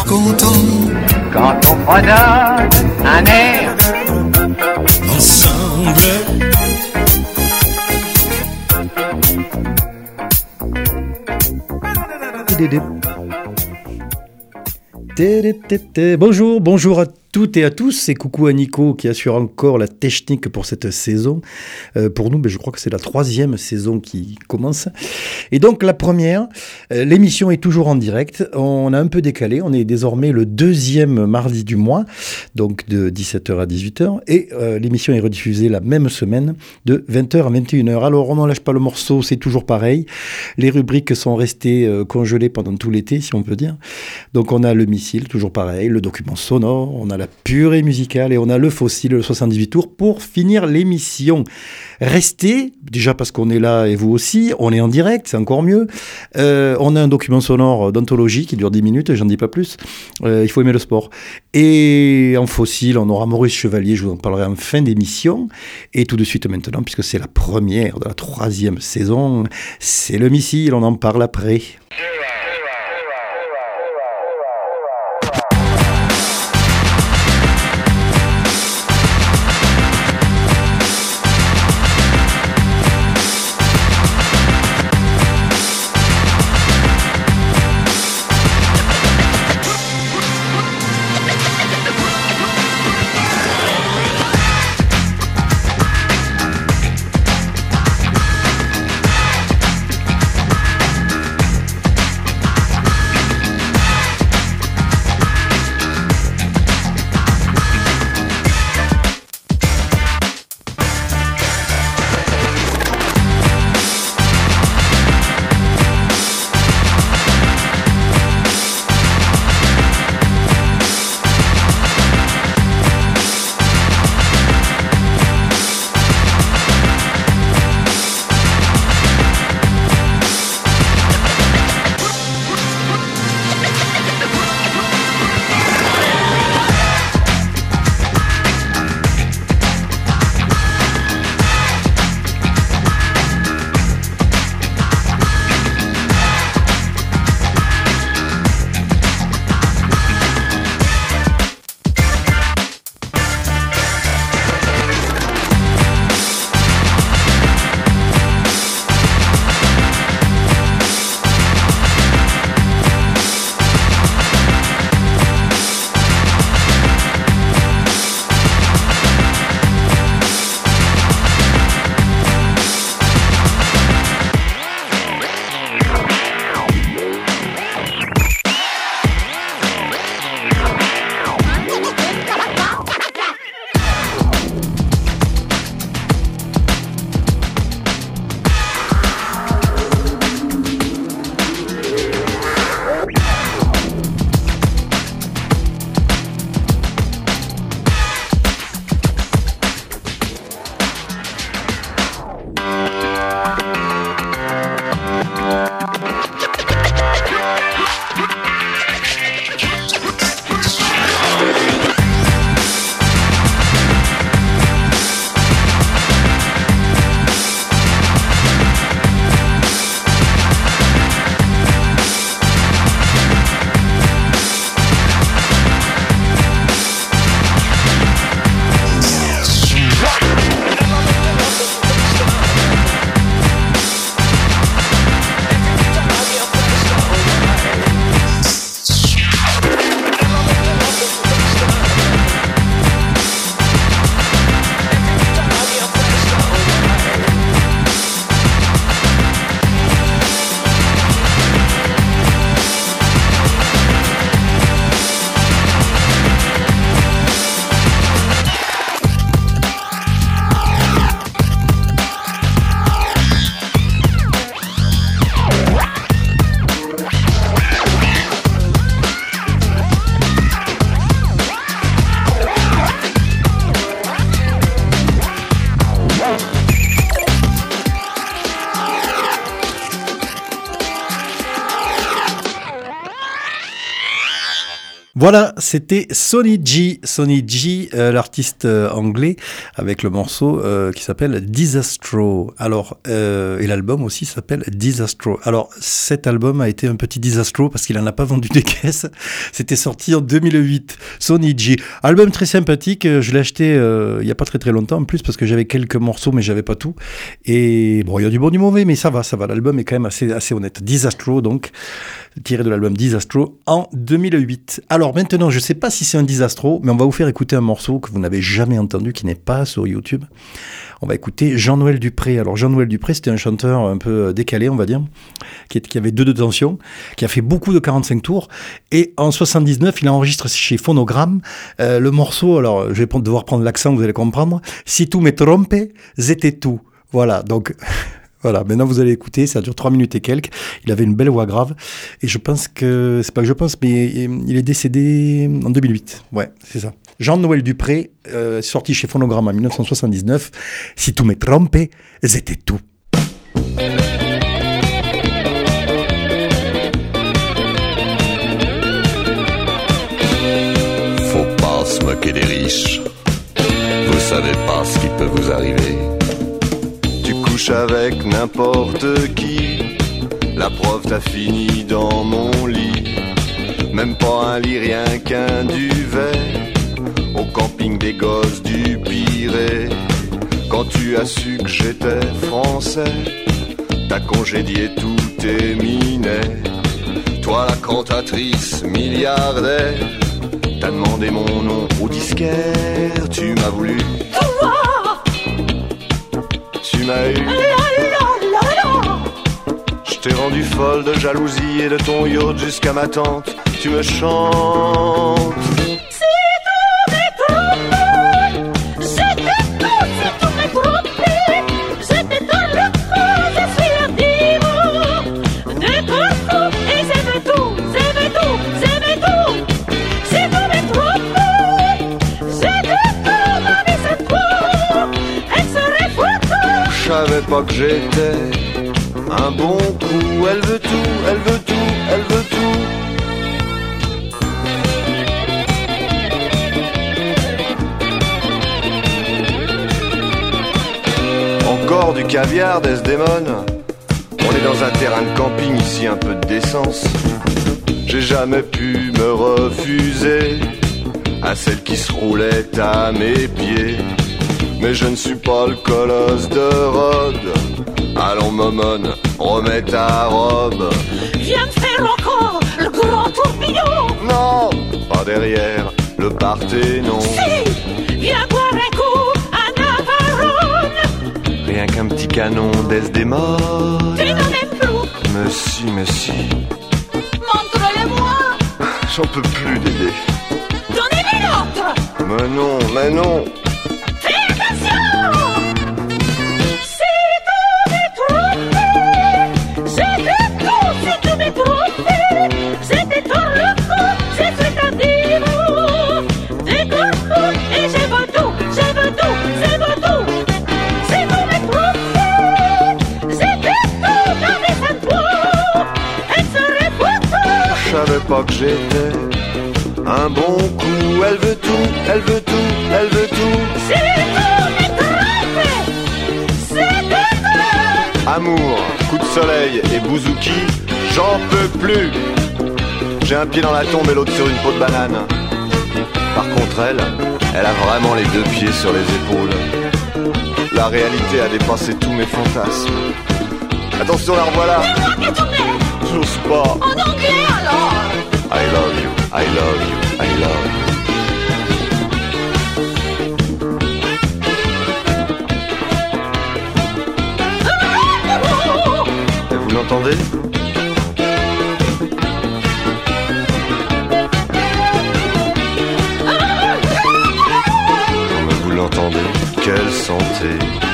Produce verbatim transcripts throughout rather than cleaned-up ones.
content quand on fredonne un air ensemble. Bonjour, bonjour à toutes et à tous, c'est coucou à Nico qui assure encore la technique pour cette saison. Euh, pour nous, ben, je crois que c'est la troisième saison qui commence. Et donc la première, euh, l'émission est toujours en direct. On a un peu décalé, on est désormais le deuxième mardi du mois, donc de dix-sept heures à dix-huit heures. Et euh, l'émission est rediffusée la même semaine de vingt heures à vingt et une heures. Alors on n'en lâche pas le morceau, c'est toujours pareil. Les rubriques sont restées euh, congelées pendant tout l'été, si on peut dire. Donc on a le missile, toujours pareil, le document sonore, on a la purée musicale et on a le fossile, le soixante-dix-huit tours pour finir l'émission. Restez, déjà parce qu'on est là et vous aussi, on est en direct, c'est encore mieux. Euh, on a un document sonore d'anthologie qui dure dix minutes, j'en dis pas plus. Euh, il faut aimer le sport. Et en fossile, on aura Maurice Chevalier, je vous en parlerai en fin d'émission. Et tout de suite maintenant, puisque c'est la première de la troisième saison, c'est le missile, on en parle après. Voilà, c'était Sonny G, Sonny G, euh, l'artiste euh, anglais, avec le morceau euh, qui s'appelle Disastro. Alors, euh, et l'album aussi s'appelle Disastro. Alors, cet album a été un petit disastro parce qu'il n'en a pas vendu des caisses. C'était sorti en deux mille huit. Sonny G, album très sympathique. Je l'ai acheté euh, il n'y a pas très très longtemps en plus parce que j'avais quelques morceaux mais j'avais pas tout. Et bon, il y a du bon du mauvais, mais ça va, ça va. L'album est quand même assez assez honnête. Disastro, donc tiré de l'album Disastro en deux mille huit. Alors maintenant, je ne sais pas si c'est un disastro, mais on va vous faire écouter un morceau que vous n'avez jamais entendu, qui n'est pas sur YouTube. On va écouter Jean-Noël Dupré. Alors Jean-Noël Dupré, c'était un chanteur un peu décalé, on va dire, qui, est, qui avait deux de tension, qui a fait beaucoup de quarante-cinq tours. Et en soixante-dix-neuf, il enregistre chez Phonogramme euh, le morceau, alors je vais devoir prendre l'accent, vous allez comprendre. Si tu me trompes, c'était tout. Voilà, donc... Voilà, maintenant vous allez écouter, ça dure trois minutes et quelques. Il avait une belle voix grave. Et je pense que, c'est pas que je pense, mais il est décédé en deux mille huit. Ouais, c'est ça. Jean-Noël Dupré, euh, sorti chez Phonogramme en dix-neuf cent soixante-dix-neuf. Si tu me trompes, c'était tout. Faut pas se moquer des riches. Vous savez pas ce qui peut vous arriver. Tu couches avec n'importe qui, la preuve t'as fini dans mon lit. Même pas un lit, rien qu'un duvet, au camping des gosses du Pirée. Quand tu as su que j'étais français, t'as congédié tous tes minets. Toi la cantatrice milliardaire, t'as demandé mon nom au disquaire. Tu m'as voulu, tu m'as eu, je t'ai rendu folle de jalousie et de ton yacht jusqu'à ma tante. Tu me chantes. Si tu m'es trompé, c'était tout. Si tu m'es trompé, c'était tout le coup. Je suis la diva de Corfou et j'aime tout, j'aime tout, j'aime tout. Si tu m'es trompé, c'était tout, ma vie c'est tout. Elle serait foutue. Je savais pas que j'étais un bon coup. Elle veut tout, elle veut tout, elle veut tout. Encore du caviar, Desdemone. On est dans un terrain de camping ici, un peu de décence. J'ai jamais pu me refuser à celle qui se roulait à mes pieds. Mais je ne suis pas le colosse de Rhodes. Allons momone, remets ta robe. Viens me faire encore le grand tourbillon. Non, pas derrière le Parthénon. Si, viens boire un coup à Navarone. Rien qu'un petit canon Desdemone. Tu n'en aimes plus. Mais si, mais si. Montre-le-moi. J'en peux plus d'aider. Donnez-les l'autre. Mais non, mais non. Fais attention. Si tu m'es trompé, c'était tout. Si tu m'es trompé, c'était tout le coup. C'est ce qu'a dit vous. Des Corfou et je veux tout, je veux tout, je veux tout. Si tu m'es trompé, c'était tout dans les cinq. Elle serait foutue. Je savais pas que j'étais un bon coup. Elle veut tout, elle veut tout, elle veut tout. Si tu m'es trompé, c'était tout. Amour, coup de soleil et bouzouki, j'en peux plus. J'ai un pied dans la tombe et l'autre sur une peau de banane. Par contre elle, elle a vraiment les deux pieds sur les épaules. La réalité a dépassé tous mes fantasmes. Attention, la revoilà. C'est moi qui tournais. J'ose pas. En anglais alors. I love you, I love you, I love you. Et vous l'entendez? Non mais vous l'entendez? Quelle santé!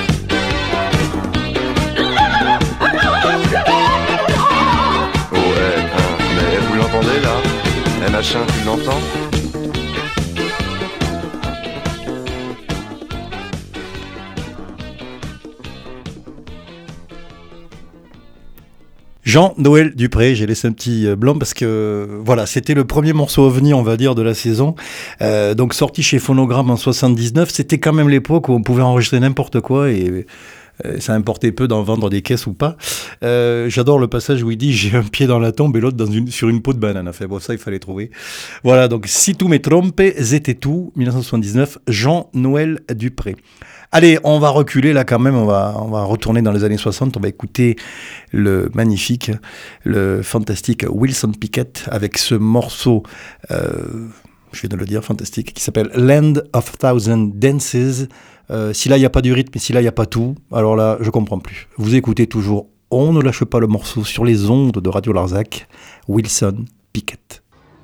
Oh, eh, hein, mais vous l'entendez là? Eh machin, tu l'entends? Jean-Noël Dupré, j'ai laissé un petit blanc parce que voilà, c'était le premier morceau ovni, on va dire, de la saison. Euh, donc sorti chez Phonogramme en soixante-dix-neuf, c'était quand même l'époque où on pouvait enregistrer n'importe quoi et euh, ça importait peu d'en vendre des caisses ou pas. Euh, j'adore le passage où il dit j'ai un pied dans la tombe et l'autre dans une, sur une peau de banane. Enfin bon, ça il fallait trouver. Voilà, donc Si tu me trompes, c'était tout, dix-neuf cent soixante-dix-neuf, Jean-Noël Dupré. Allez, on va reculer là quand même, on va, on va retourner dans les années soixante, on va écouter le magnifique, le fantastique Wilson Pickett avec ce morceau, euh, je viens de le dire, fantastique, qui s'appelle Land of Thousand Dances. Euh, si là il n'y a pas du rythme et si là il n'y a pas tout, alors là je comprends plus. Vous écoutez toujours On ne lâche pas le morceau sur les ondes de Radio Larzac, Wilson Pickett.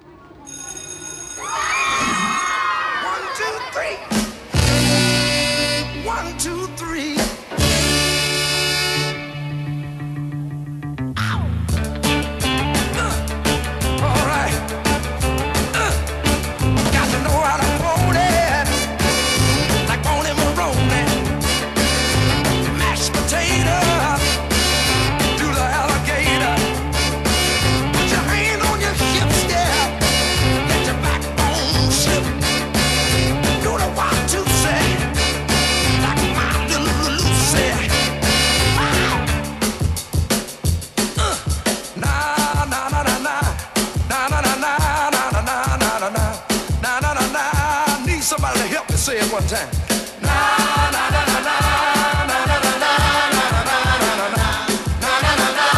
Say it one time. Na na na na na na na na na na na na na na.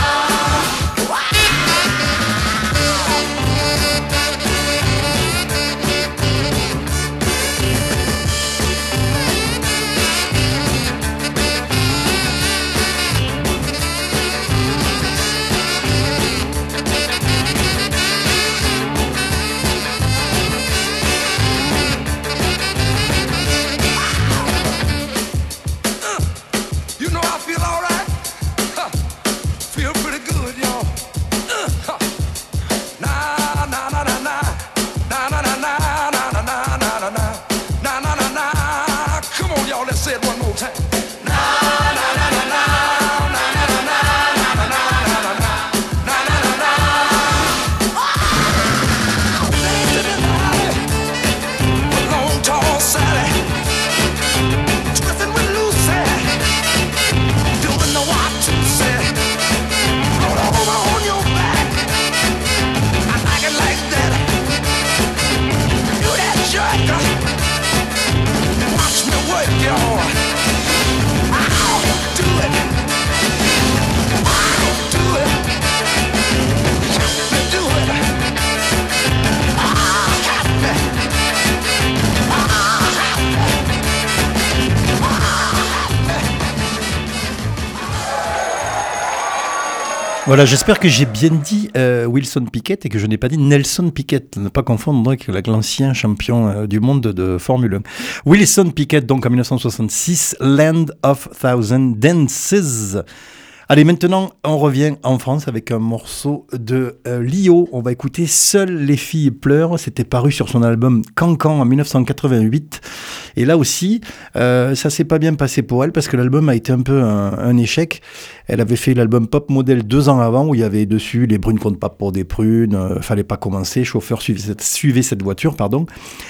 Voilà, j'espère que j'ai bien dit euh, Wilson Pickett et que je n'ai pas dit Nelson Piquet, ne pas confondre avec l'ancien champion euh, du monde de Formule un. Wilson Pickett, donc en dix-neuf cent soixante-six, Land of Thousand Dances. Allez, maintenant, on revient en France avec un morceau de euh, Lio. On va écouter Seules les filles pleurent. C'était paru sur son album Cancan en dix-neuf cent quatre-vingt-huit. Et là aussi, euh, ça s'est pas bien passé pour elle parce que l'album a été un peu un, un échec. Elle avait fait l'album Pop Model deux ans avant où il y avait dessus les brunes comptent pas pour des prunes, euh, fallait pas commencer, chauffeur suivez cette, suivez cette voiture, pardon.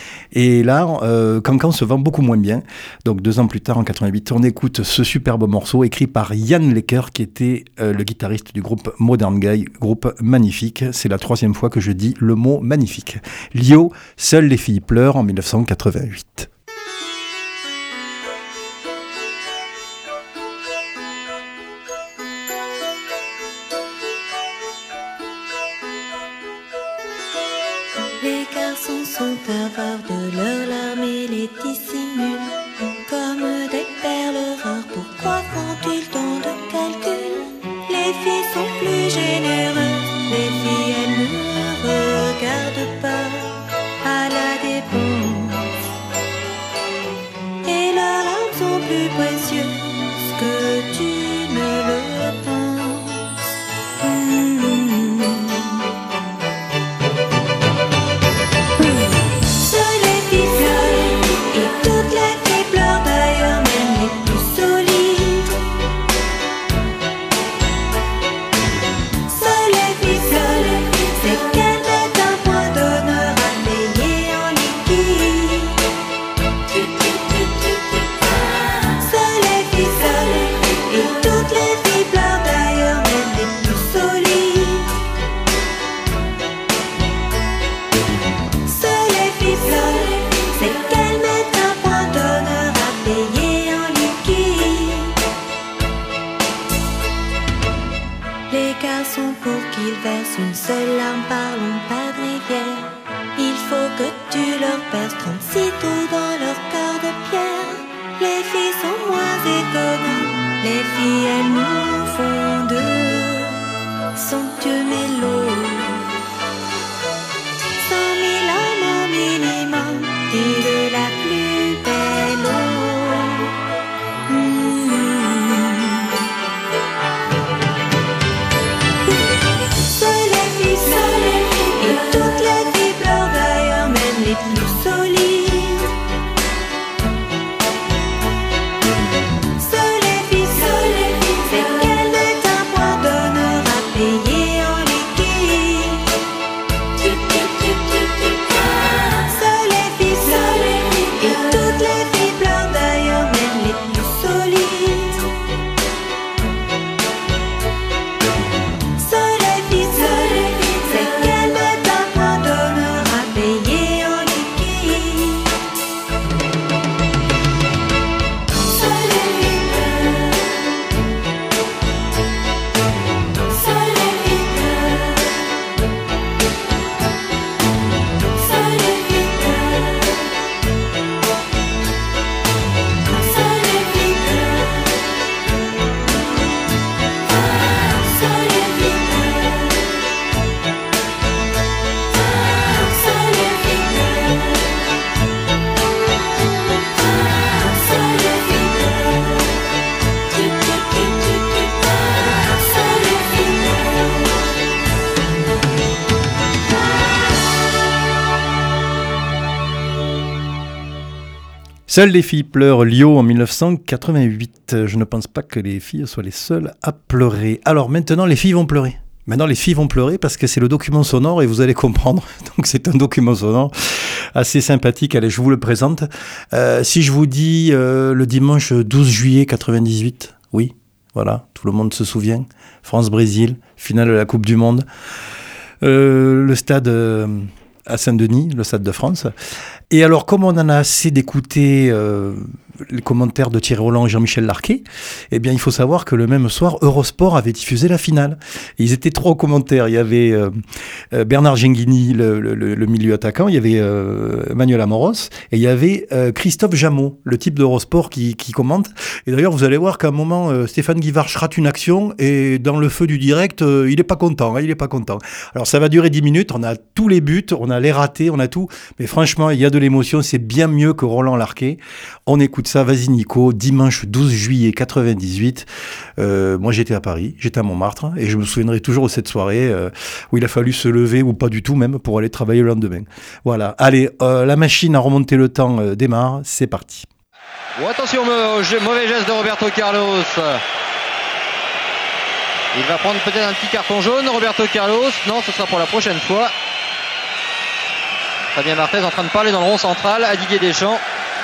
Et là, euh, Cancan se vend beaucoup moins bien. Donc deux ans plus tard, en quatre-vingt-huit, on écoute ce superbe morceau écrit par Yann Lecker, qui était euh, le guitariste du groupe Modern Guy, groupe magnifique. C'est la troisième fois que je dis le mot magnifique. Lio, Seules les filles pleurent en dix-neuf cent quatre-vingt-huit. Les garçons sont avares de leurs larmes et les dissimulent comme des perles rares. Pourquoi font-ils tant de calculs? Les filles sont plus généreuses. Les filles, elles ne regardent pas à la dépense. Et leurs larmes sont plus précieuses que tu ne le penses. Mmh. parlons pas de rivière. Il faut que tu leur perces trente-six trous dans leur cœur de pierre. Les filles sont moins économes, les filles elles nous font deux somptueux mélos. Cent mille amants minimum, dit de la plus belle eau. Mmh. Seules les filles, seules les filles, et toutes les filles pleurent d'ailleurs, même les plus solides. Seules les filles, seules les filles, c'est qu'elles mettent un point d'honneur à payer en liquide. Seules les filles, seules les filles, et toutes les filles pleurent d'ailleurs, même les plus solides. Seules les filles, seules les filles, c'est qu'elles mettent un point d'honneur à payer en liquide. Seules les filles pleurent. Seules les filles pleurent. Seules les filles pleurent. Seules les filles pleurent. Seules les filles pleurent. Seules les filles pleurent. Seules les filles pleurent. Seules les filles Seules les filles pleurent, Lio en dix-neuf cent quatre-vingt-huit. Je ne pense pas que les filles soient les seules à pleurer. Alors maintenant, les filles vont pleurer. Maintenant, les filles vont pleurer parce que c'est le document sonore et vous allez comprendre. Donc, c'est un document sonore assez sympathique. Allez, je vous le présente. Euh, si je vous dis euh, le dimanche douze juillet quatre-vingt-dix-huit, oui, voilà, tout le monde se souvient. France-Brésil, finale de la Coupe du Monde. Euh, le stade euh, à Saint-Denis, le stade de France. Et alors, comme on en a assez d'écouter euh, les commentaires de Thierry Roland et Jean-Michel Larquet, eh bien, il faut savoir que le même soir, Eurosport avait diffusé la finale. Et ils étaient trois aux commentaires. Il y avait euh, euh, Bernard Genghini, le, le, le milieu attaquant, il y avait euh, Emmanuel Amoros, et il y avait euh, Christophe Jameau, le type d'Eurosport qui, qui commente. Et d'ailleurs, vous allez voir qu'à un moment, euh, Stéphane Guivarch rate une action, et dans le feu du direct, euh, il n'est pas content, hein, il n'est pas content. Alors, ça va durer dix minutes, on a tous les buts, on a les ratés, on a tout, mais franchement, il y a de l'émotion, c'est bien mieux que Roland Larquet. On écoute ça, vas-y Nico, dimanche douze juillet quatre-vingt-dix-huit. Euh, moi j'étais à Paris, j'étais à Montmartre, et je me souviendrai toujours de cette soirée euh, où il a fallu se lever, ou pas du tout même, pour aller travailler le lendemain. Voilà, allez, euh, la machine à remonter le temps euh, démarre, c'est parti. Oh, attention au jeu, mauvais geste de Roberto Carlos. Il va prendre peut-être un petit carton jaune, Roberto Carlos. Non, ce sera pour la prochaine fois. Fabien Marthez en train de parler dans le rond central à Didier Deschamps.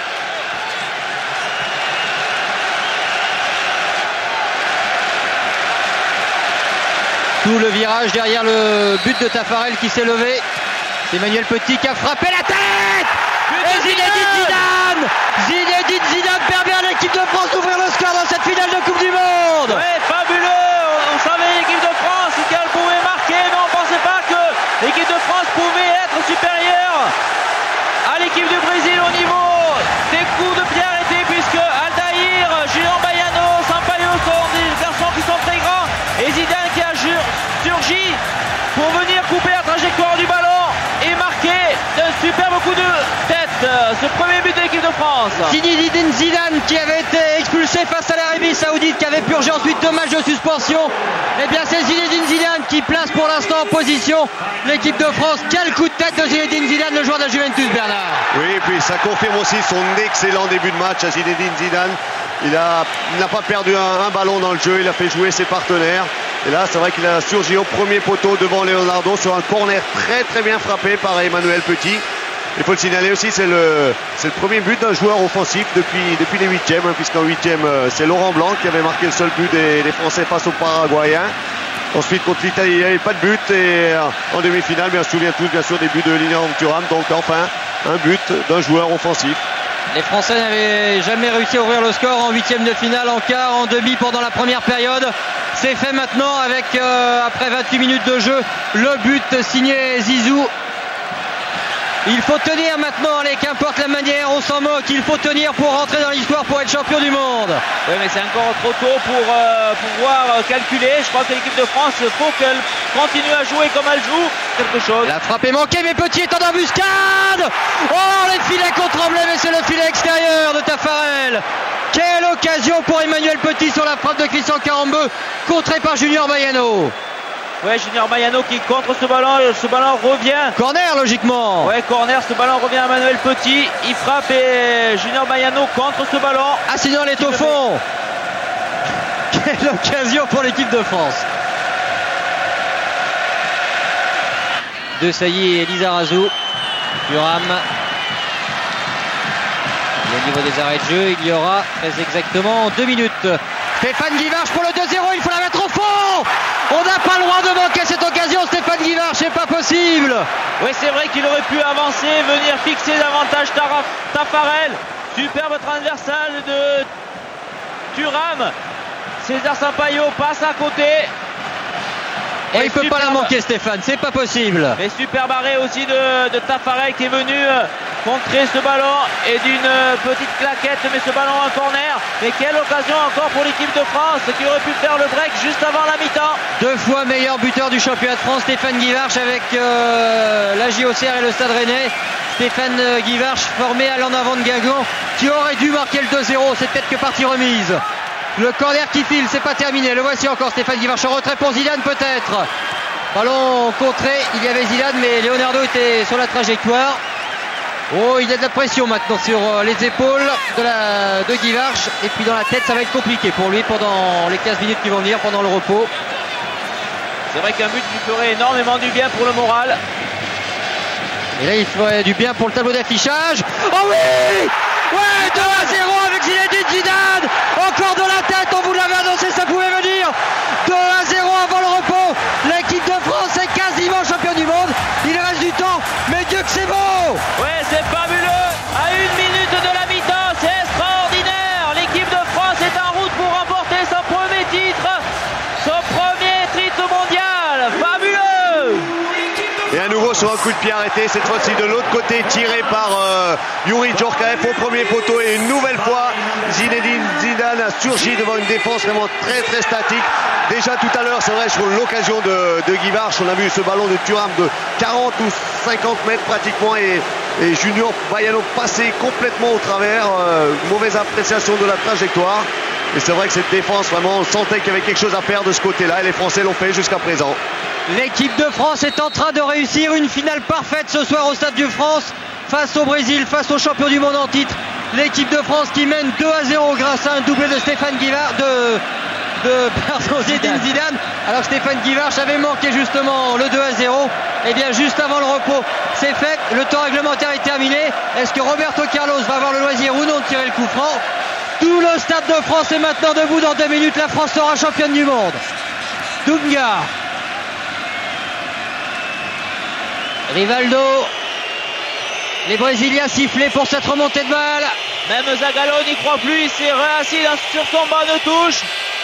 Tout le virage derrière le but de Tafarel qui s'est levé. C'est Emmanuel Petit qui a frappé la tête. Et Zinedine Zidane Zinedine Zidane permet à l'équipe de France d'ouvrir le score dans cette finale de Coupe du Monde. Ouais, fabuleux. On savait l'équipe de France qu'elle pouvait marquer, mais on ne pensait pas que l'équipe de France pouvait être supérieure à l'équipe du Brésil au niveau des coups de pied arrêtés, puisque Aldaïr, Julian Baiano, Sampaio sont des garçons qui sont très grands, et Zidane qui a surgi pour venir couper la trajectoire du ballon et marquer de superbes coups de tête. Ce premier but de l'équipe de France. Zinedine Zidane qui avait été expulsé face à l'Arabie Saoudite, qui avait purgé ensuite deux matchs de suspension. Eh bien c'est Zinedine Zidane qui place pour l'instant en position l'équipe de France. Quel coup de tête de Zinedine Zidane, le joueur de la Juventus, Bernard. Oui, et puis ça confirme aussi son excellent début de match à Zinedine Zidane. Il a, il n'a pas perdu un, un ballon dans le jeu, il a fait jouer ses partenaires. Et là, c'est vrai qu'il a surgi au premier poteau devant Leonardo sur un corner très très bien frappé par Emmanuel Petit. Il faut le signaler aussi, c'est le, c'est le premier but d'un joueur offensif depuis, depuis les huitièmes, hein, puisqu'en huitième, c'est Laurent Blanc qui avait marqué le seul but des, des Français face aux Paraguayens. Ensuite, contre l'Italie, il n'y avait pas de but. Et en demi-finale, bien, on se souvient tous bien sûr des buts de Lilian Thuram. Donc enfin, un but d'un joueur offensif. Les Français n'avaient jamais réussi à ouvrir le score en huitième de finale, en quart, en demi pendant la première période. C'est fait maintenant avec, euh, après vingt-huit minutes de jeu, le but signé Zizou. Il faut tenir maintenant, allez, qu'importe la manière, on s'en moque, il faut tenir pour rentrer dans l'histoire, pour être champion du monde. Oui, mais c'est encore trop tôt pour euh, pouvoir euh, calculer. Je crois que l'équipe de France, il faut qu'elle continue à jouer comme elle joue. Quelque chose. La frappe est manquée, mais Petit est en embuscade. Oh, les filets qu'on tremblait, mais c'est le filet extérieur de Taffarel. Quelle occasion pour Emmanuel Petit sur la frappe de Christian Carambeu, contrée par Junior Baiano. Ouais, Junior Baiano qui contre ce ballon, ce ballon revient. Corner logiquement. Ouais, corner, ce ballon revient à Emmanuel Petit. Il frappe et Junior Baiano contre ce ballon. Ah, sinon elle est au fond. Quelle occasion pour l'équipe de France. De Sailly et Lizarazu. Thuram. Au niveau des arrêts de jeu, il y aura très exactement deux minutes. Stéphane Guivarch pour le deux zéro, il faut la mettre au fond. On n'a pas le droit de manquer cette occasion, Stéphane Guivarch, c'est pas possible. Oui, c'est vrai qu'il aurait pu avancer, venir fixer davantage Taffarel. Superbe transversale de Thuram. César Sampaio passe à côté. Et, et il peut pas la manquer, Stéphane, c'est pas possible. Et super arrêt aussi de, de Taffarel qui est venu contrer ce ballon et d'une petite claquette, mais ce ballon en corner. Mais quelle occasion encore pour l'équipe de France qui aurait pu faire le break juste avant la mi-temps. Deux fois meilleur buteur du championnat de France, Stéphane Guivarch avec euh, la J O C R et le Stade Rennais. Stéphane Guivarch formé à l'en avant de Guingamp qui aurait dû marquer le deux zéro, c'est peut-être que partie remise. Le corner qui file, c'est pas terminé. Le voici encore, Stéphane Guivarch en retrait pour Zidane peut-être. Ballon contré, il y avait Zidane, mais Leonardo était sur la trajectoire. Oh, il y a de la pression maintenant sur les épaules de, la, de Guivarch. Et puis dans la tête, ça va être compliqué pour lui pendant les quinze minutes qui vont venir, pendant le repos. C'est vrai qu'un but lui ferait énormément du bien pour le moral. Et là, il ferait du bien pour le tableau d'affichage. Oh oui! Ouais, deux à zéro avec Zinedine Zidane. Encore de la tête, on vous l'avait annoncé, ça pouvait venir. deux à zéro avant le repos. L'équipe de France est quasiment champion du monde. Il reste du temps, mais Dieu que c'est beau. Ouais, c'est fabuleux. À une minute de la mi-temps, c'est extraordinaire. L'équipe de France est en route pour remporter son premier titre. Son premier titre mondial. Fabuleux. Et à nouveau sur un coup de pied arrêté, cette fois-ci de l'autre côté, tiré par euh, Youri Djorkaeff au premier poteau. Et une nouvelle fois, Zinedine Zidane a surgi devant une défense vraiment très très statique. Déjà tout à l'heure, c'est vrai, sur l'occasion de, de Guivarch, on a vu ce ballon de Thuram de quarante ou cinquante mètres pratiquement. Et, et Junior Baiano passé complètement au travers. Euh, mauvaise appréciation de la trajectoire. Et c'est vrai que cette défense, vraiment, on sentait qu'il y avait quelque chose à faire de ce côté-là. Et les Français l'ont fait jusqu'à présent. L'équipe de France est en train de réussir une finale parfaite ce soir au Stade de France face au Brésil, face au champion du monde en titre. L'équipe de France qui mène deux à zéro grâce à un doublé de Stéphane Guivarch, de, de pardon, Zinedine Zidane. Alors Stéphane Guivarch avait manqué justement le deux à zéro. Et bien juste avant le repos, c'est fait. Le temps réglementaire est terminé. Est-ce que Roberto Carlos va avoir le loisir ou non de tirer le coup franc? Tout le Stade de France est maintenant debout. Dans deux minutes, la France sera championne du monde. Dunga. Rivaldo, les Brésiliens sifflés pour cette remontée de balle. Même Zagallo n'y croit plus, il s'est réassis sur son banc de touche.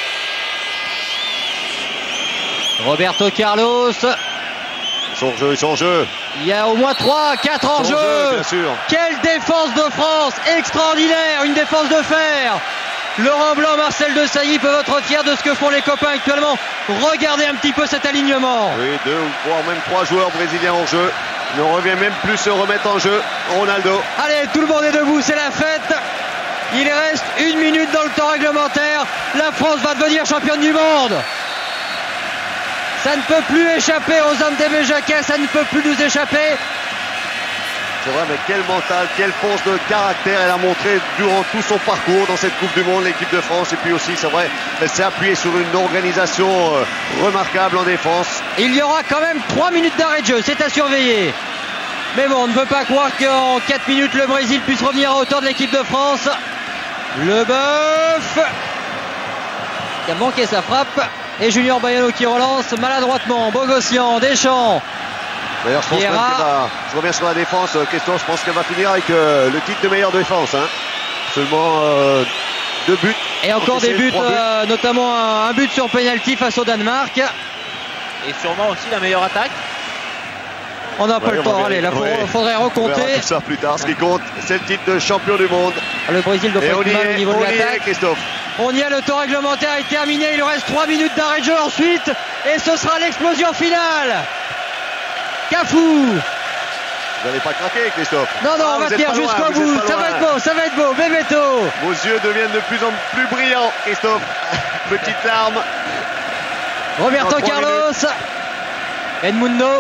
Roberto Carlos. Son jeu, son jeu. Il y a au moins trois, quatre en jeu. Bien sûr. Quelle défense de France, extraordinaire, une défense de fer. Laurent Blanc, Marcel Desailly peuvent être fiers de ce que font les copains actuellement. Regardez un petit peu cet alignement. Oui, deux ou trois, même trois joueurs brésiliens en jeu. Ne revient même plus se remettre en jeu. Ronaldo. Allez, tout le monde est debout, c'est la fête. Il reste une minute dans le temps réglementaire. La France va devenir championne du monde. Ça ne peut plus échapper aux hommes d'Aimé Jacquet, ça ne peut plus nous échapper. C'est vrai, mais quel mental, quelle force de caractère elle a montré durant tout son parcours dans cette Coupe du Monde, l'équipe de France. Et puis aussi, c'est vrai, elle s'est appuyée sur une organisation euh, remarquable en défense. Il y aura quand même trois minutes d'arrêt de jeu, c'est à surveiller. Mais bon, on ne peut pas croire qu'en quatre minutes, le Brésil puisse revenir à hauteur de l'équipe de France. Leboeuf qui a manqué sa frappe. Et Junior Baiano qui relance maladroitement. Bogossian, Deschamps. D'ailleurs, je pense même Vieira. qu'elle va- je reviens sur la défense, euh, question, je pense qu'elle va finir avec euh, le titre de meilleure défense. Hein. Seulement euh, deux buts. Et encore des Encaissés, buts, trois euh, notamment un, un but sur penalty face au Danemark. Et sûrement aussi la meilleure attaque. On n'a pas Ouais, le on va temps, bien- allez, là il ouais. faudrait On verra recompter. tout ça plus tard. Ce qui compte, c'est le titre de champion du monde. Le Brésil doit Et pas on être y mal au est, niveau de on y est, l'attaque. Christophe. On y est, le temps réglementaire est terminé, il reste trois minutes d'arrêt de jeu ensuite et ce sera l'explosion finale. Cafou. Vous n'allez pas craquer, Christophe. Non, non, Ah, on va vous êtes tenir pas loin, jusqu'au vous êtes bout, pas ça loin. va être beau, ça va être beau, Bebeto. Vos yeux deviennent de plus en plus brillants, Christophe. Petite larme. Roberto Dans trois Carlos. Edmundo.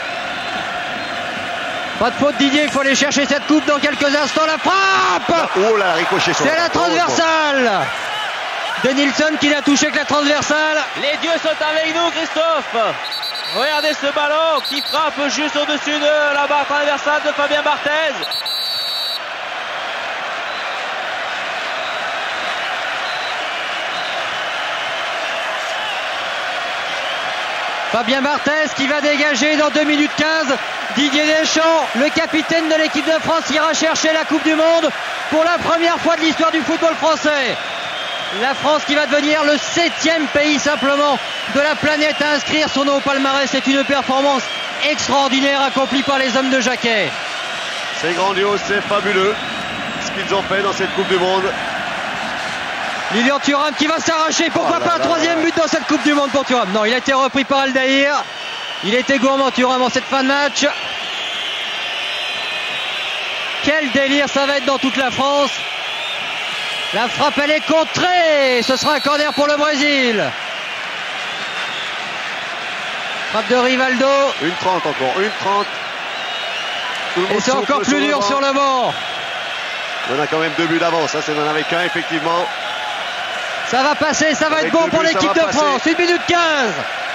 Pas de faute Didier, il faut aller chercher cette coupe dans quelques instants, la frappe. Oh là, ricochet sur C'est la transversale de Nilsson qui n'a touché que la transversale. Les dieux sont avec nous, Christophe. Regardez ce ballon qui frappe juste au-dessus de la barre transversale de Fabien Barthez. Fabien Barthez qui va dégager dans deux minutes quinze. Didier Deschamps, le capitaine de l'équipe de France, ira chercher la Coupe du Monde pour la première fois de l'histoire du football français. La France qui va devenir le septième pays simplement de la planète à inscrire son nom au palmarès. C'est une performance extraordinaire accomplie par les hommes de Jacquet. C'est grandiose, c'est fabuleux ce qu'ils ont fait dans cette Coupe du Monde. Lilian Thuram qui va s'arracher. Pourquoi Oh là pas un là troisième là. but dans cette Coupe du Monde pour Thuram? Non, il a été repris par Aldaïr. Il était gourmand Thuram en cette fin de match. Quel délire ça va être dans toute la France. La frappe elle est contrée. Ce sera un corner pour le Brésil. Frappe de Rivaldo. Une trente encore, une trente. Tout le Et monde c'est souffle encore plus sur dur banc. sur le banc. On a quand même deux buts d'avance, ça c'est n'en avait qu'un effectivement. Ça va passer, ça va Avec être bon deux pour buts, ça l'équipe va de passer. France. une minute quinze.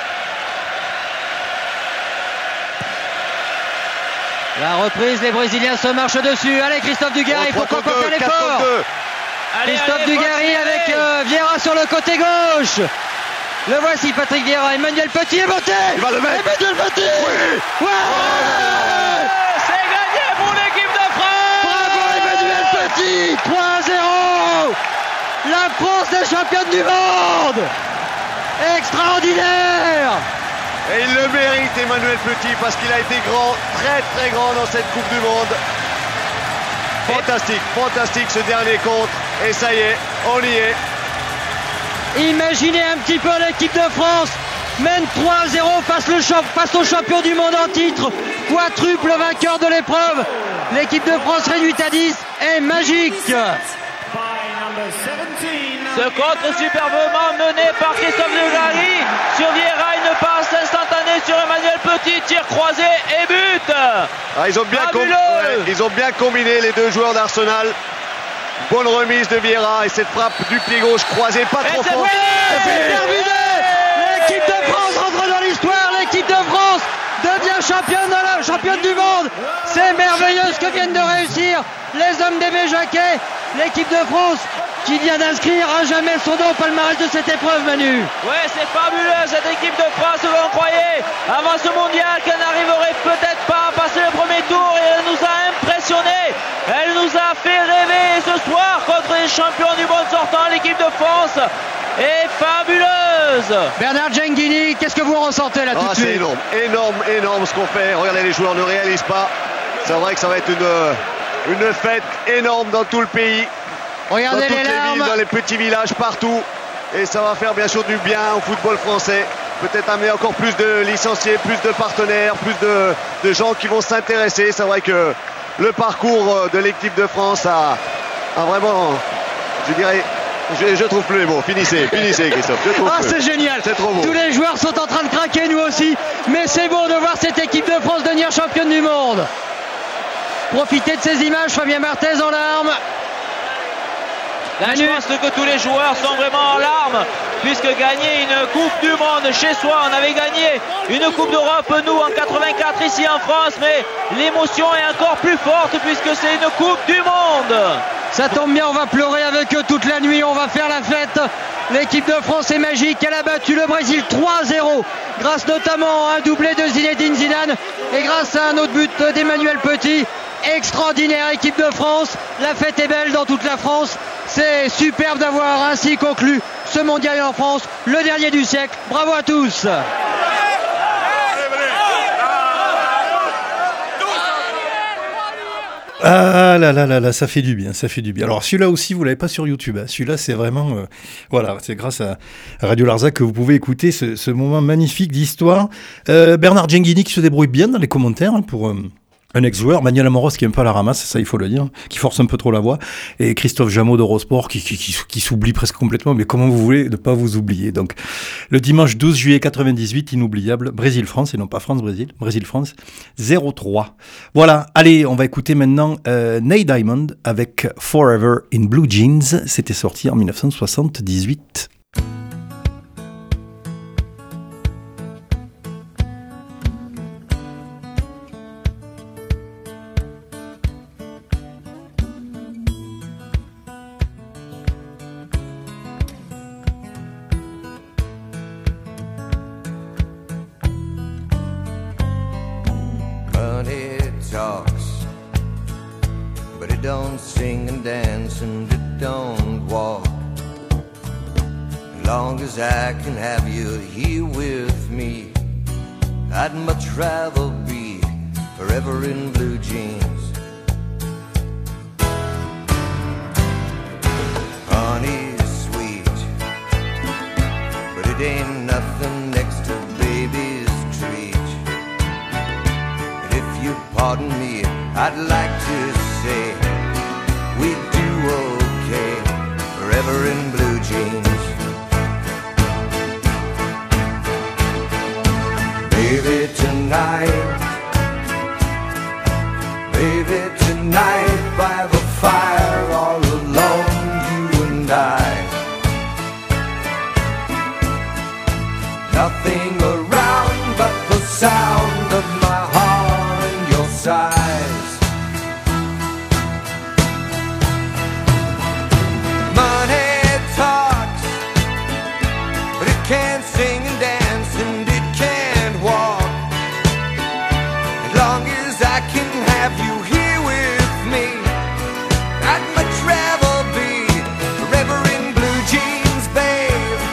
La reprise, les Brésiliens se marchent dessus. Allez Christophe Dugarry, Oh, trois pourquoi pas contre faire deux, quatre l'effort? contre deux. Allez, Christophe allez, Dugarry Fox, avec allez. euh, Vieira sur le côté gauche. Le voici Patrick Vieira, Emmanuel Petit est monté. Il va le mettre. Emmanuel Petit. Oui. Ouais. C'est gagné pour l'équipe de France. Bravo Emmanuel Petit. trois à zéro. La France est championne du monde. Extraordinaire. Et il le mérite Emmanuel Petit parce qu'il a été grand, très très grand dans cette Coupe du Monde. Fantastique, fantastique ce dernier contre. Et ça y est, on y est. Imaginez un petit peu l'équipe de France mène trois à zéro face, le champ- face au champion du monde en titre, quadruple vainqueur de l'épreuve. L'équipe de France réduite à dix est magique. Ce contre superbement mené par Christophe Dugarry sur Vieira, une passe instantanée sur Emmanuel Petit, tir croisé et but. Ah, ils, ont bien com- Fabuleux. ouais, ils ont bien combiné les deux joueurs d'Arsenal. Bonne remise de Vieira et cette frappe du pied gauche croisée pas Et trop c'est fort. fait. C'est terminé. L'équipe de France rentre dans l'histoire. L'équipe de France devient championne, de la- championne du monde. C'est merveilleux ce que viennent de réussir les hommes d'Aimé Jacquet. L'équipe de France qui vient d'inscrire à jamais son nom au palmarès de cette épreuve, Manu. Ouais, c'est fabuleux cette équipe de France, on croyait avant ce mondial qu'elle n'arriverait peut-être pas à passer le premier tour et elle nous a impressionnés. Elle nous a fait rêver ce soir contre les champions du monde sortant. L'équipe de France est fabuleuse. Bernard Genghini, qu'est-ce que vous ressentez là tout Ah, de c'est suite? énorme, énorme, énorme ce qu'on fait. Regardez, les joueurs ne réalisent pas. C'est vrai que ça va être une, une fête énorme dans tout le pays, dans Regardez toutes les les villes, larmes. dans les petits villages, partout. Et ça va faire bien sûr du bien au football français. Peut-être amener encore plus de licenciés, plus de partenaires, plus de, de gens qui vont s'intéresser. C'est vrai que le parcours de l'équipe de France a, a vraiment, je dirais, je, je trouve plus les mots. Finissez, finissez Christophe. Je trouve Ah, plus. c'est génial. C'est trop beau. Tous les joueurs sont en train de craquer, nous aussi. Mais c'est beau de voir cette équipe de France devenir championne du monde. Profitez de ces images, Fabien Barthez en larmes. Là, je pense que tous les joueurs sont vraiment en larmes, puisque gagner une Coupe du Monde chez soi, on avait gagné une Coupe d'Europe, nous, en quatre-vingt-quatre, ici en France, mais l'émotion est encore plus forte, puisque c'est une Coupe du Monde. Ça tombe bien, on va pleurer avec eux toute la nuit, on va faire la fête. L'équipe de France est magique, elle a battu le Brésil trois à zéro, grâce notamment à un doublé de Zinedine Zidane Et grâce à un autre but d'Emmanuel Petit, extraordinaire équipe de France. La fête est belle dans toute la France. C'est superbe d'avoir ainsi conclu ce mondial en France, le dernier du siècle. Bravo à tous. Ah là là là là, ça fait du bien, ça fait du bien. Alors celui-là aussi, vous l'avez pas sur YouTube. Hein. Celui-là, c'est vraiment, euh, voilà, c'est grâce à Radio Larzac que vous pouvez écouter ce, ce moment magnifique d'histoire. Euh, Bernard Genghini qui se débrouille bien dans les commentaires hein, pour. Euh, Un ex-joueur, Manuel Amoros qui aime pas la ramasse, ça il faut le dire, qui force un peu trop la voix, et Christophe Jameau d'Eurosport qui, qui, qui, qui s'oublie presque complètement, mais comment vous voulez ne pas vous oublier. Donc, le dimanche douze juillet quatre-vingt-dix-huit, inoubliable, Brésil-France, et non pas France-Brésil, Brésil-France, zéro trois. Voilà, allez, on va écouter maintenant euh, Neil Diamond avec Forever in Blue Jeans, c'était sorti en dix-neuf cent soixante-dix-huit. Talks, but it don't sing and dance and it don't walk. As long as I can have you here with me, I'd much rather be forever in blue jeans. Honey's sweet, but it ain't nothing next to baby's treat. Pardon me, I'd like to say we do okay, forever in blue jeans. Baby, tonight, baby, tonight by the fire, all alone, you and I. Nothing around but the sound of my heart. Size. Money talks, but it can't sing and dance and it can't walk. As long as I can have you here with me, I'd much rather be forever in blue jeans, babe.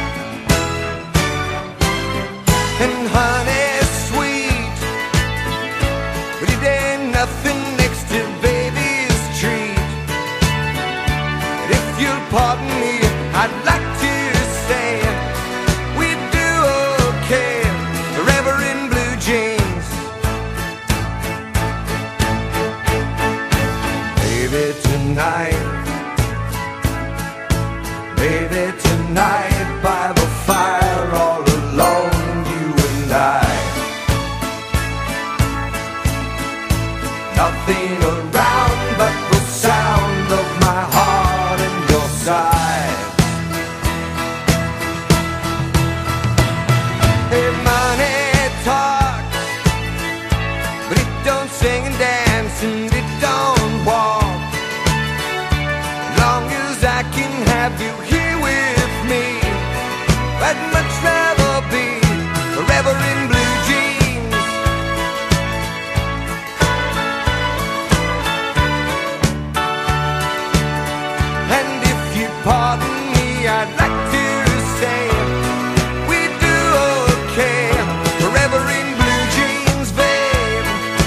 And honey sweet, but it ain't nothing next to baby's treat. And if you'll pardon me, I'd like to say we do okay, forever in blue jeans. Baby, tonight, baby, tonight by the fire, all alone, you and I. Nothing around but the sound of my heart and your side. Hey, money talks, but it don't sing and dance and it don't walk. As long as I can have you here with me, I'd much rather be forever in blue jeans. Pardon me, I'd like to say we do okay, forever in blue jeans, babe.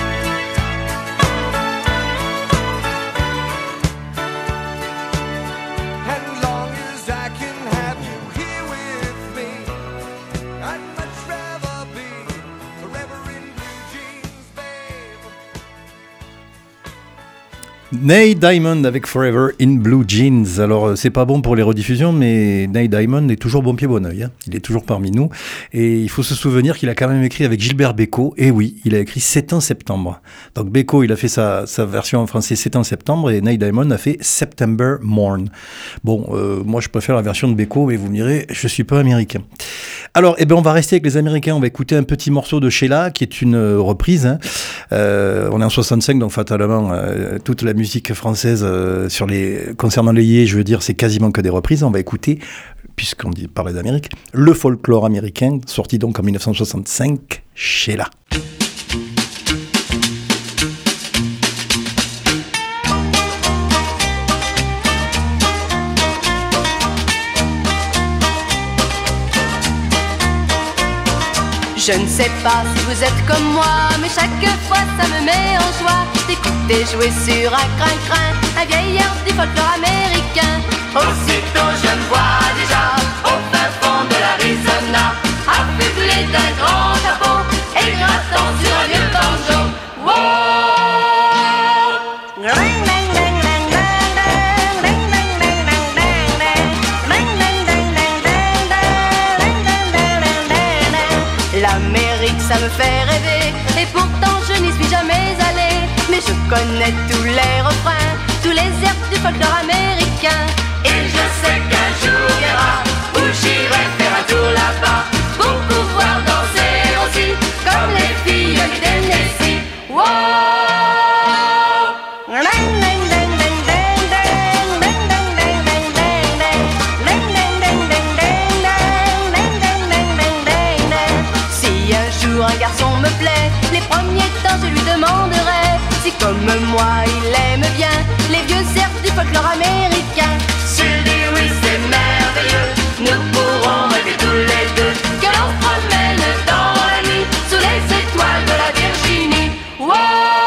As long as I can have you here with me, I'd much rather be forever in blue jeans, babe. Neil Diamond avec Forever in Blue Jeans. Alors c'est pas bon pour les rediffusions, mais Neil Diamond est toujours bon pied bon oeil. Hein. Il est toujours parmi nous. Et il faut se souvenir qu'il a quand même écrit avec Gilbert Bécaud. Et oui, il a écrit sept en septembre. Donc Bécaud, il a fait sa, sa version en français sept en septembre et Neil Diamond a fait September Morn. Bon, euh, moi je préfère la version de Bécaud, mais vous me direz, je suis pas américain. Alors, eh ben, on va rester avec les Américains. On va écouter un petit morceau de Sheila, qui est une euh, reprise. Hein. Euh, on est en soixante-cinq, donc fatalement, euh, toute la musique française euh, sur les concernant les yés, je veux dire, c'est quasiment que des reprises. On va écouter, puisqu'on dit parler d'Amérique, le folklore américain, sorti donc en dix-neuf cent soixante-cinq, Sheila. Je ne sais pas si vous êtes comme moi, mais chaque fois ça me met en joie d'écouter jouer sur un crin-crin un vieil air du folklore américain. Aussitôt je me vois déjà au fin fond de l'Arizona, affublé d'un grand chapeau et grattant sur un vieux banjo. Wow! L'Amérique ça me fait rêver, et pourtant je n'y suis jamais allée. Mais je connais tous les refrains, tous les airs du folklore américain. Et je sais qu'un jour viendra où j'irai faire un tour là-bas pour pouvoir danser aussi comme les filles du Tennessee. Wow! Un garçon me plaît, les premiers temps je lui demanderai si comme moi il aime bien les vieux airs du folklore américain. S'il dit oui c'est merveilleux, nous pourrons rêver tous les deux que l'on se promène dans la nuit sous les étoiles de la Virginie. Wow!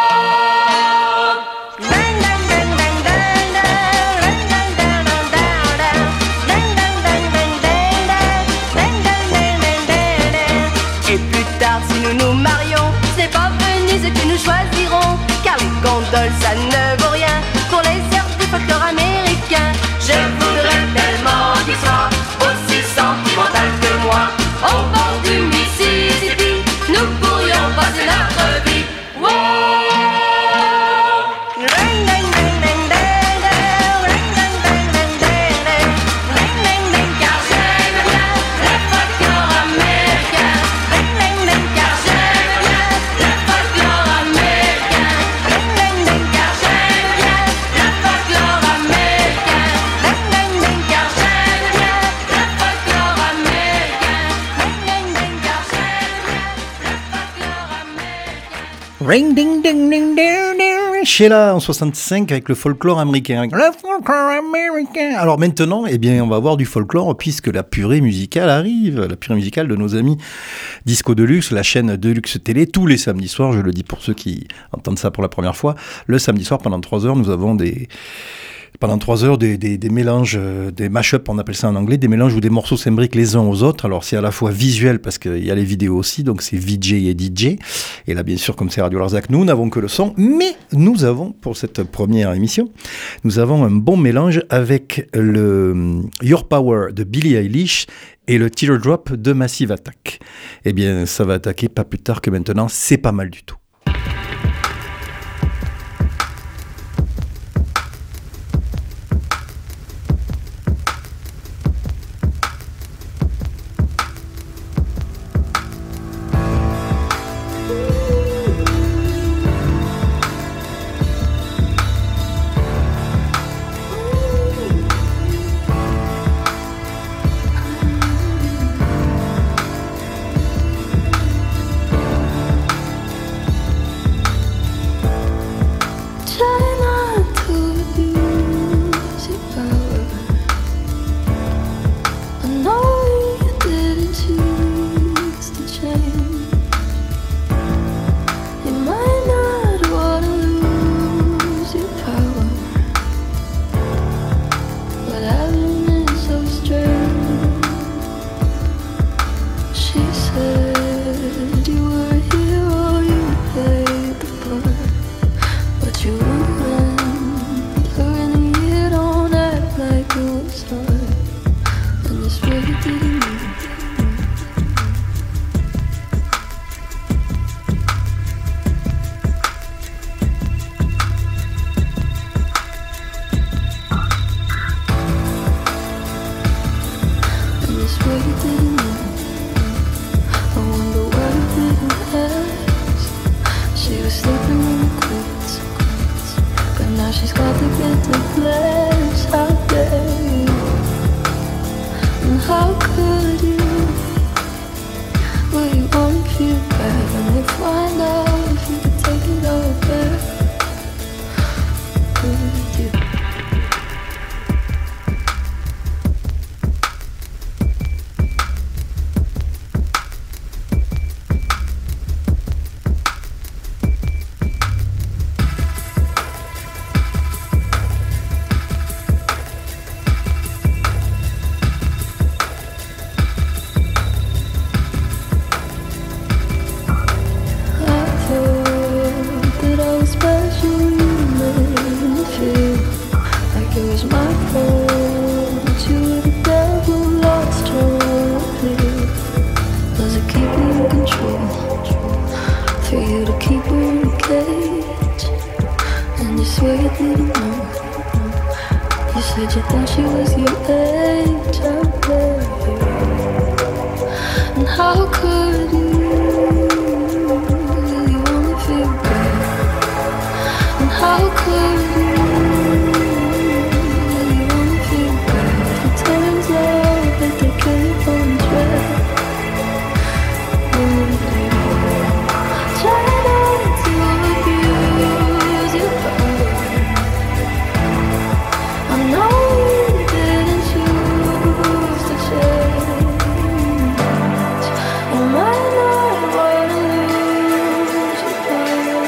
Si nous nous marions, c'est pas Venise que nous choisirons, car les gondoles ça ne vaut rien pour les airs du folklore américain. Je voudrais tellement qu'il soit aussi sentimental que moi. Au bord du Mississippi, nous pourrions passer notre vie. Wow! Ring ding ding ding ding ding. Sheila en soixante-cinq avec le folklore américain. Le folklore américain. Alors maintenant, eh bien, on va avoir du folklore puisque la purée musicale arrive. La purée musicale de nos amis Disco Deluxe, la chaîne Deluxe Télé, tous les samedis soirs. Je le dis pour ceux qui entendent ça pour la première fois. Le samedi soir, pendant trois heures, nous avons des... Pendant trois heures, des, des, des mélanges, euh, des mash-up, on appelle ça en anglais, des mélanges où des morceaux s'imbriquent les uns aux autres. Alors, c'est à la fois visuel, parce qu'il y a les vidéos aussi, donc c'est V J et D J. Et là, bien sûr, comme c'est Radio Larzac, nous n'avons que le son, mais nous avons, pour cette première émission, nous avons un bon mélange avec le Your Power de Billie Eilish et le Teardrop de Massive Attack. Eh bien, ça va attaquer pas plus tard que maintenant, c'est pas mal du tout. swear you didn't know. You said you thought she was your age, oh baby. And how could you? You only feel good. And how could you? You only feel good. It turns out that they keep on track. Try not to abuse your power. I know you didn't choose to change. You might not wanna lose your power.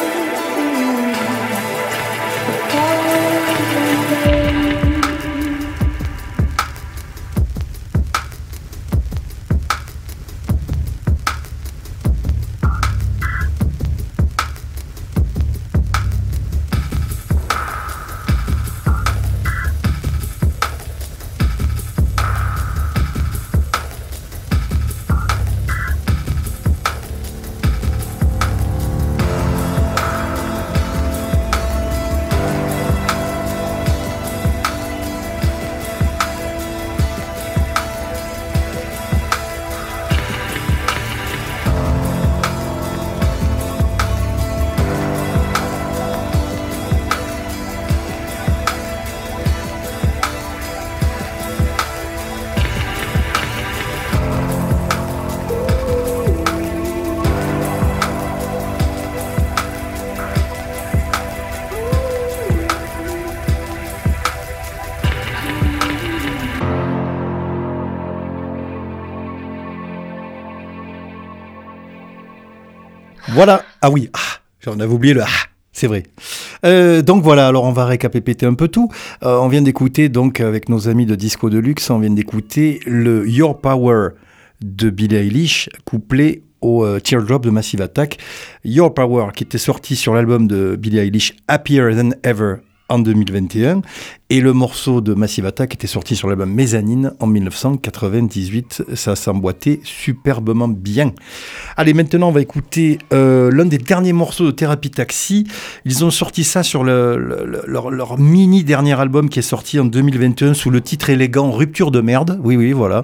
Voilà. Ah oui, ah, j'en avais oublié le ah, c'est vrai. Euh, donc voilà, alors on va récapépéter un peu tout. Euh, on vient d'écouter, donc avec nos amis de Disco Deluxe, on vient d'écouter le Your Power de Billie Eilish, couplé au euh, Teardrop de Massive Attack. Your Power qui était sorti sur l'album de Billie Eilish Happier Than Ever en deux mille vingt et un, et le morceau de Massive Attack était sorti sur l'album Mezzanine en dix-neuf cent quatre-vingt-dix-huit. Ça s'emboîtait superbement bien. Allez, maintenant on va écouter euh, l'un des derniers morceaux de Thérapie Taxi. Ils ont sorti ça sur le, le, leur, leur mini dernier album qui est sorti en deux mille vingt et un sous le titre élégant Rupture de merde. Oui, oui, voilà.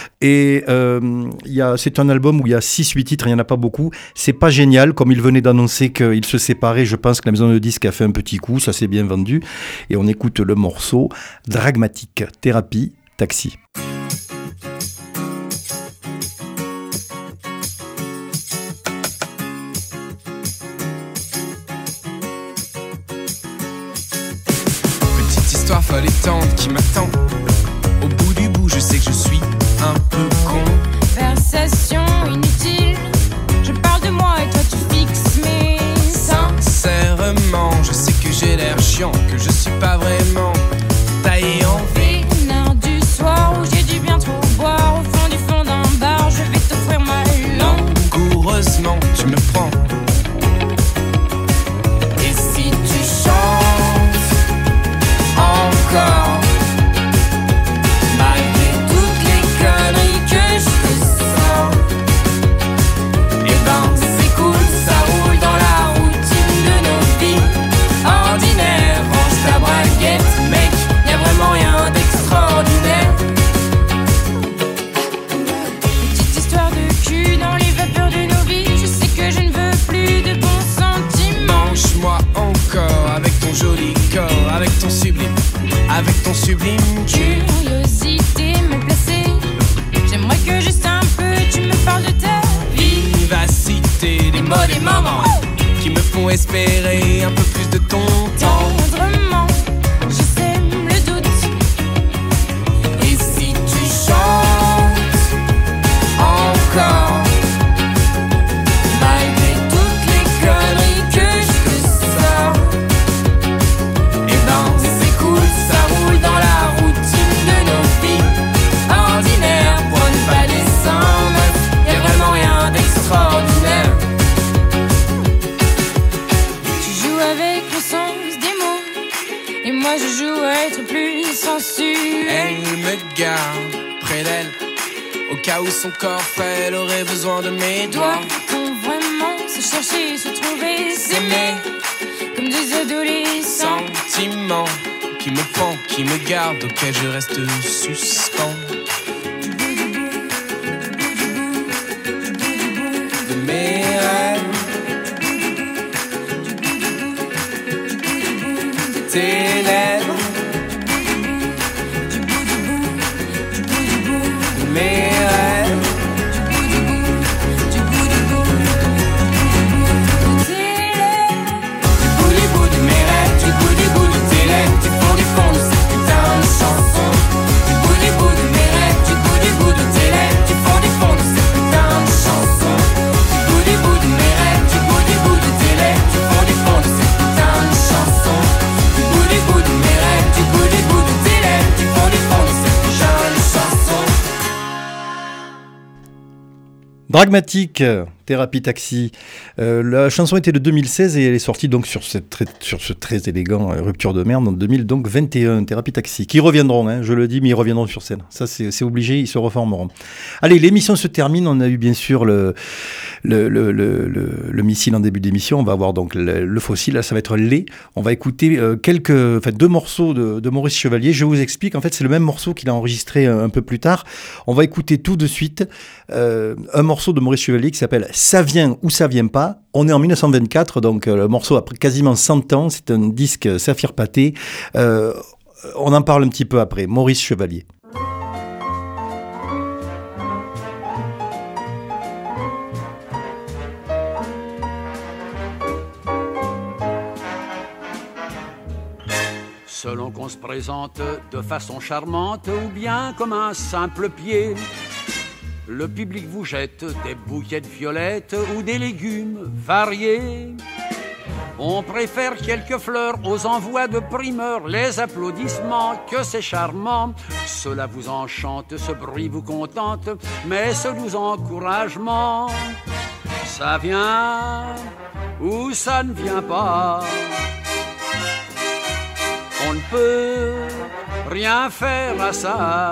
Et euh, y a, c'est un album où il y a six huit titres, il n'y en a pas beaucoup. C'est pas génial, comme ils venaient d'annoncer qu'ils se séparaient. Je pense que la maison de disques a fait un petit coup, ça s'est bien vendu. Et on écoute le morceau Dragmatique, Thérapie Taxi. Petite histoire folle et tendre qui m'attend. Au bout du bout, je sais que je suis un peu con. Conversation inutile. Je parle de moi et toi tu fixes mes seins. Sincèrement, je sais que j'ai l'air chiant, que je suis pas vraiment taillé en V. Une heure du soir où j'ai dû bien trop boire. Au fond du fond d'un bar, je vais t'offrir ma langue. Langoureusement, tu me prends. Et si tu chantes encore, malgré toutes les conneries que je te sors, eh ben c'est cool, ça roule dans la routine de nos vies ordinaires. Range ta braguette, mec, y'a vraiment rien d'extraordinaire. petite histoire de cul dans les vapeurs de nos vies. Je sais que je ne veux plus de bons sentiments. Mange-moi encore avec ton joli corps, avec ton sublime, avec ton sublime cul. Curiosité mal placée. J'aimerais que juste un peu tu me parles de ta Vivacité, des mots, des moments qui me font espérer un peu plus de ton temps. tendrement. Je sème le doute. Et si tu chantes encore, Malgré toutes les conneries que je te sors, eh ben c'est cool, ça roule dans la routine de nos vies ordinaires. Prône pas des seins, meuf, y'a vraiment rien d'extraordinaire. tu joues avec le sens des mots. Et moi je joue à être plus sensuel. Elle me garde près d'elle, au cas où son corps frêle aurait besoin de mes doigts. Doit-on vraiment se chercher, se trouver, s'aimer S'aimer, comme des adolescents. Sentiment qui me pend, qui me garde, auquel je reste suspens. De mes rêves, de tes lèvres, de mes rêves. Du fond du fond de cette putain de chanson. Du bout du bout de mes rêves, du bout du bout de tes lèvres. Du fond du fond de cette putain de chanson. Du bout du bout de mes rêves, du bout du bout de tes lèvres. Du fond du fond de cette putain de chanson. Du bout du bout de mes rêves, du bout du bout de tes lèvres. Du fond du fond de cette putain de chanson. Dragmatique, Thérapie Taxi. Euh, la chanson était de deux mille seize et elle est sortie donc sur, cette très, sur ce très élégant euh, Rupture de merde en deux mille vingt et un. Thérapie Taxi, qui reviendront, hein, je le dis, mais ils reviendront sur scène. Ça, c'est, c'est obligé, ils se reformeront. Allez, l'émission se termine. On a eu bien sûr le, le, le, le, le, le missile en début d'émission. On va avoir donc le, le fossile. Là, ça va être les. On va écouter euh, quelques, enfin, deux morceaux de, de Maurice Chevalier. Je vous explique. En fait, c'est le même morceau qu'il a enregistré un, un peu plus tard. On va écouter tout de suite euh, un morceau de Maurice Chevalier qui s'appelle Ça vient ou ça vient pas. On est en dix-neuf cent vingt-quatre, donc euh, le morceau a quasiment cent ans. C'est un disque Saphir Pâté. Euh, on en parle un petit peu après. Maurice Chevalier. Selon qu'on se présente de façon charmante ou bien comme un simple pied, le public vous jette des bouquets de violettes ou des légumes variés. On préfère quelques fleurs aux envois de primeurs, les applaudissements, que c'est charmant. Cela vous enchante, ce bruit vous contente, mais ce doux encouragement, ça vient ou ça ne vient pas. On ne peut rien faire à ça.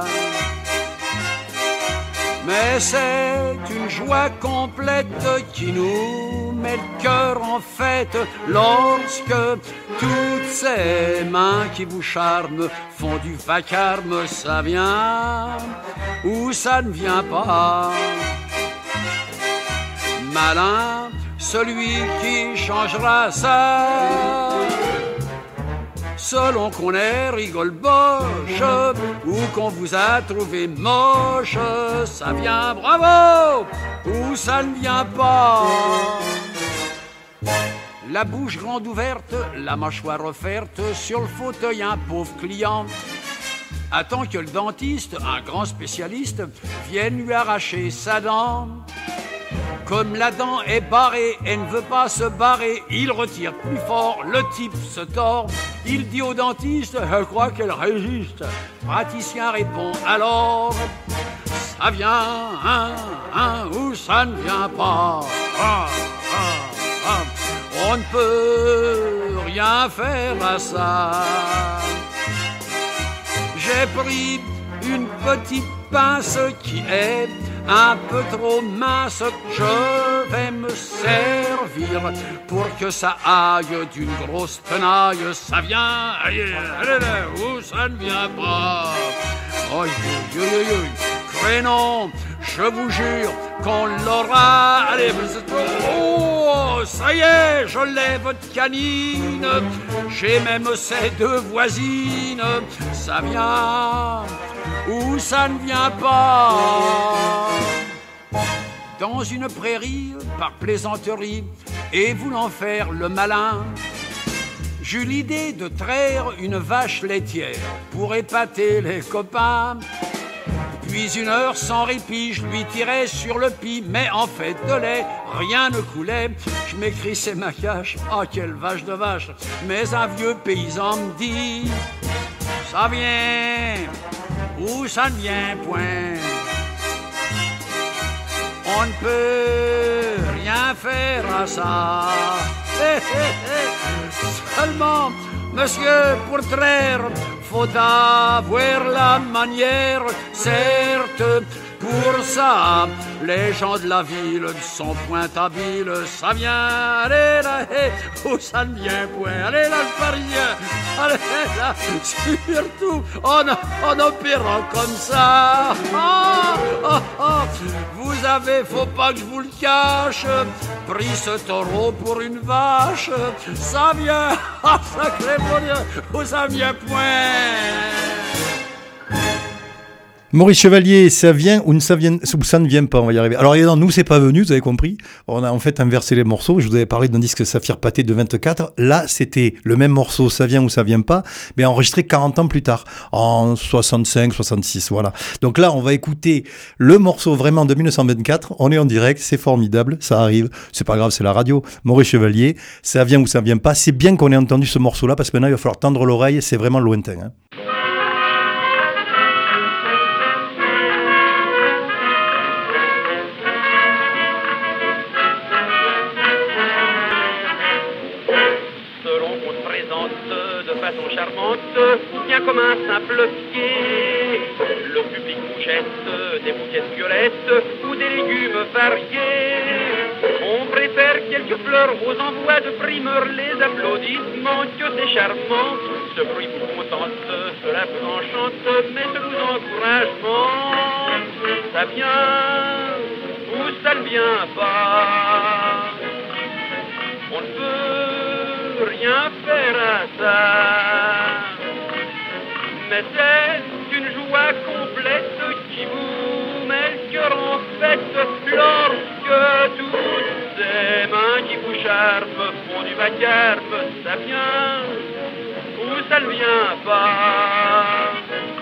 Mais c'est une joie complète qui nous met le cœur en fête lorsque toutes ces mains qui vous charment font du vacarme. Ça vient ou ça ne vient pas. Malin, celui qui changera ça. Selon qu'on est rigole-boche ou qu'on vous a trouvé moche, ça vient bravo ou ça ne vient pas. La bouche grande ouverte, la mâchoire offerte, sur le fauteuil un pauvre client attend que le dentiste, un grand spécialiste, vienne lui arracher sa dent. Comme la dent est barrée et ne veut pas se barrer, il retire plus fort, le type se tord. Il dit au dentiste, je crois qu'elle résiste. Praticien répond alors, ça vient, hein, hein, ou ça ne vient pas. Ah, ah, ah. On ne peut rien faire à ça. J'ai pris une petite pince qui est un peu trop mince, je vais me servir pour que ça aille d'une grosse tenaille. Ça vient, aïe, aïe, ou ça ne vient pas. Aïe, aïe, aïe, aïe. Crénon, je vous jure qu'on l'aura. Allez, oh, ça y est, je l'ai votre canine. J'ai même ces deux voisines. Ça vient ou ça ne vient pas. Dans une prairie, par plaisanterie, et voulant faire le malin, j'eus l'idée de traire une vache laitière pour épater les copains. Puis une heure sans répit, je lui tirais sur le pis, mais en fait de lait, rien ne coulait. Je m'écris, c'est ma cache, ah oh, quelle vache de vache. Mais un vieux paysan me dit, ça vient ou ça ne vient point. On ne peut rien faire à ça. Seulement, monsieur, pour traire, faut avoir la manière. Certes, pour ça, les gens de la ville ne sont point habiles. Ça vient, allez là, hé, ou ça ne vient point. Allez là, le parisien, allez là, surtout en, en opérant comme ça. Ah, ah, ah. Vous avez, faut pas que je vous le cache, pris ce taureau pour une vache. Ça vient, ah, sacré bon Dieu, ou ça vient point. Maurice Chevalier, ça vient ou ça, vient, ou ça ne vient pas, on va y arriver. Alors évidemment, nous, c'est pas venu, vous avez compris. On a en fait inversé les morceaux. Je vous avais parlé d'un disque Saphir Pâté de vingt-quatre. Là, c'était le même morceau, ça vient ou ça vient pas, mais enregistré quarante ans plus tard, en soixante-cinq, soixante-six, voilà. Donc là, on va écouter le morceau vraiment de dix-neuf cent vingt-quatre. On est en direct, c'est formidable, ça arrive. C'est pas grave, c'est la radio. Maurice Chevalier, ça vient ou ça vient pas. C'est bien qu'on ait entendu ce morceau-là, parce que maintenant, il va falloir tendre l'oreille, c'est vraiment lointain, hein. Bien comme un simple pied, le public vous jette des bouquets de violettes ou des légumes variés. On préfère quelques fleurs aux envois de primeurs, les applaudissements que c'est charmant. Ce bruit vous contente, cela vous enchante, mais ce vous encouragement. Ça vient ou ça ne vient pas. On ne peut rien faire à ça. Mais c'est une joie complète qui vous met le cœur en fête lorsque toutes ces mains qui vous charment font du vacarme. Ça vient ou ça ne vient pas.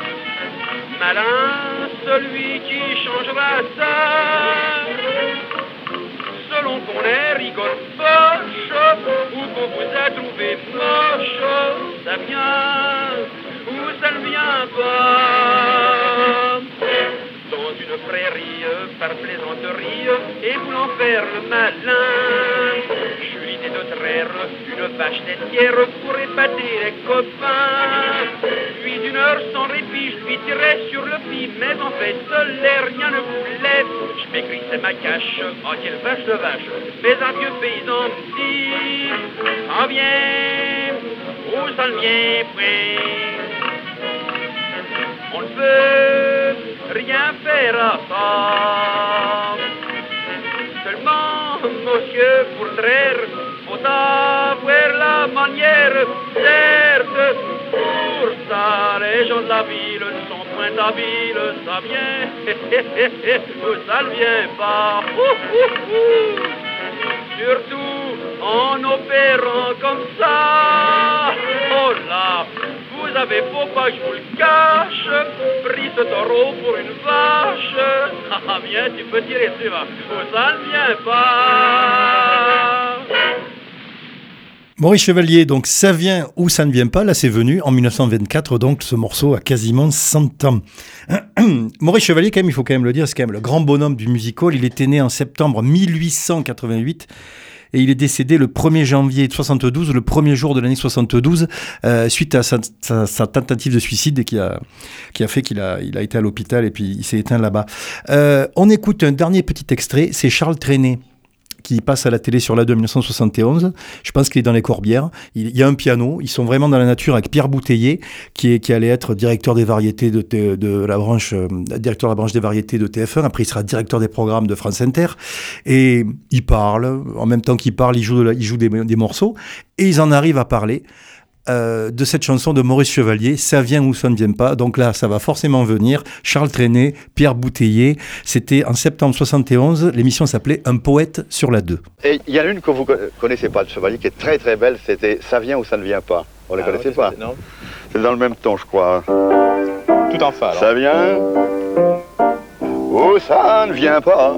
Malin celui qui changera ça. Selon qu'on est rigole-poche ou qu'on vous a trouvé moche. Ça vient ou ça ne vient pas. Dans une prairie, par plaisanterie, et voulant faire le malin, j'eus l'idée de traire une vache laitière pour épater les copains. Puis d'une heure sans répit, je lui tirais sur le pied, mais en fait, l'air rien ne voulait. Je m'écrissais ma cache, oh quelle vache de vache. Mais un vieux paysan me dit, ah viens, où ça ne vient point. On ne peut rien faire à ça. Seulement, monsieur, pour traire, faut avoir la manière. Certes, pour ça, les gens de la ville ne sont point habiles. Ça vient, ou ça ne vient pas. Ouh, ouh, ouh. Surtout en opérant comme ça. Oh là, vous avez, faut pas que je vous le cache, pris ce taureau pour une vache. Ah bien, tu peux tirer dessus, va. Ou ça ne vient pas. Maurice Chevalier, donc ça vient ou ça ne vient pas, là c'est venu en dix-neuf cent vingt-quatre, donc ce morceau a quasiment cent ans. Maurice Chevalier, quand même, il faut quand même le dire, c'est quand même le grand bonhomme du music-hall. Il était né en septembre mille huit cent quatre-vingt-huit et il est décédé le premier janvier soixante-douze, le premier jour de l'année soixante-douze, euh, suite à sa, sa, sa tentative de suicide qui a, qui a fait qu'il a, il a été à l'hôpital et puis il s'est éteint là-bas. Euh, on écoute un dernier petit extrait, c'est Charles Trenet qui passe à la télé sur la deux en dix-neuf cent soixante et onze. Je pense qu'il est dans les Corbières. Il y a un piano. Ils sont vraiment dans la nature avec Pierre Bouteiller, qui, est, qui allait être directeur des variétés de, de, de la branche, euh, directeur de la branche des variétés de T F un. Après, il sera directeur des programmes de France Inter. Et il parle. En même temps qu'il parle, il joue, de la, il joue des, des morceaux. Et ils en arrivent à parler Euh, de cette chanson de Maurice Chevalier, ça vient ou ça ne vient pas. Donc là, ça va forcément venir. Charles Trenet, Pierre Bouteiller. C'était en septembre soixante et onze. L'émission s'appelait Un poète sur la deux. Et il y en a une que vous connaissez pas de Chevalier qui est très très belle. C'était Ça vient ou ça ne vient pas. On ne ah, connaissait ouais, pas. Non. C'est dans le même ton, je crois. Tout en fa. Alors. Ça vient ou ça ne vient pas.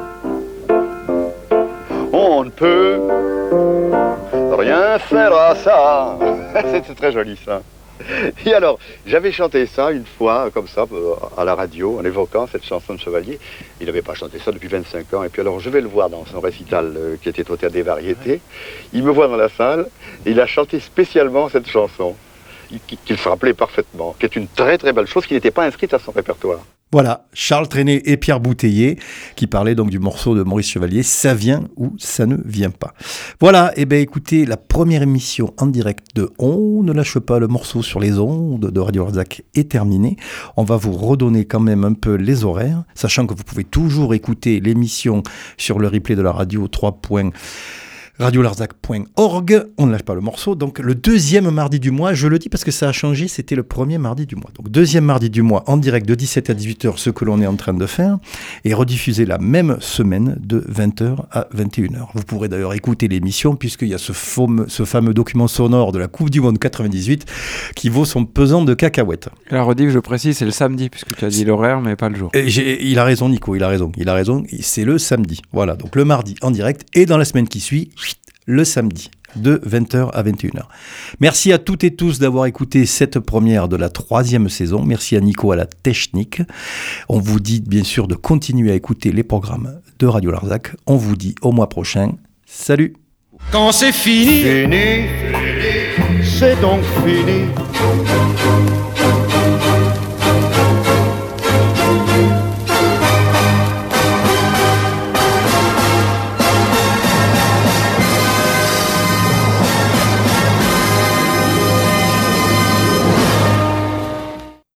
On ne peut rien faire à ça. C'était très joli ça. Et alors, j'avais chanté ça une fois, comme ça, à la radio, en évoquant cette chanson de Chevalier. Il n'avait pas chanté ça depuis vingt-cinq ans. Et puis alors, je vais le voir dans son récital euh, qui était au Théâtre des Variétés. Il me voit dans la salle et il a chanté spécialement cette chanson, qu'il se rappelait parfaitement, qui est une très très belle chose qui n'était pas inscrite à son répertoire. Voilà, Charles Trenet et Pierre Bouteiller qui parlaient donc du morceau de Maurice Chevalier, Ça vient ou ça ne vient pas. Voilà, et eh bien écoutez, la première émission en direct de On ne lâche pas le morceau sur les ondes de Radio Larzac est terminée. On va vous redonner quand même un peu les horaires, sachant que vous pouvez toujours écouter l'émission sur le replay de la radio trois. radio larzac point org, on ne lâche pas le morceau, donc le deuxième mardi du mois, je le dis parce que ça a changé, c'était le premier mardi du mois. Donc deuxième mardi du mois, en direct de dix-sept à dix-huit heures, ce que l'on est en train de faire, et rediffusé la même semaine de vingt heures à vingt et une heures. Vous pourrez d'ailleurs écouter l'émission, puisqu'il y a ce fameux, ce fameux document sonore de la Coupe du Monde quatre-vingt-dix-huit qui vaut son pesant de cacahuètes. La rediff, je précise, c'est le samedi, puisque tu as dit l'horaire, mais pas le jour. Et j'ai, il a raison Nico, il a raison, il a raison, c'est le samedi. Voilà, donc le mardi en direct, et dans la semaine qui suit, le samedi, de vingt heures à vingt et une heures. Merci à toutes et tous d'avoir écouté cette première de la troisième saison. Merci à Nico à la technique. On vous dit bien sûr de continuer à écouter les programmes de Radio Larzac. On vous dit au mois prochain. Salut! Quand c'est fini, Fini, c'est donc fini.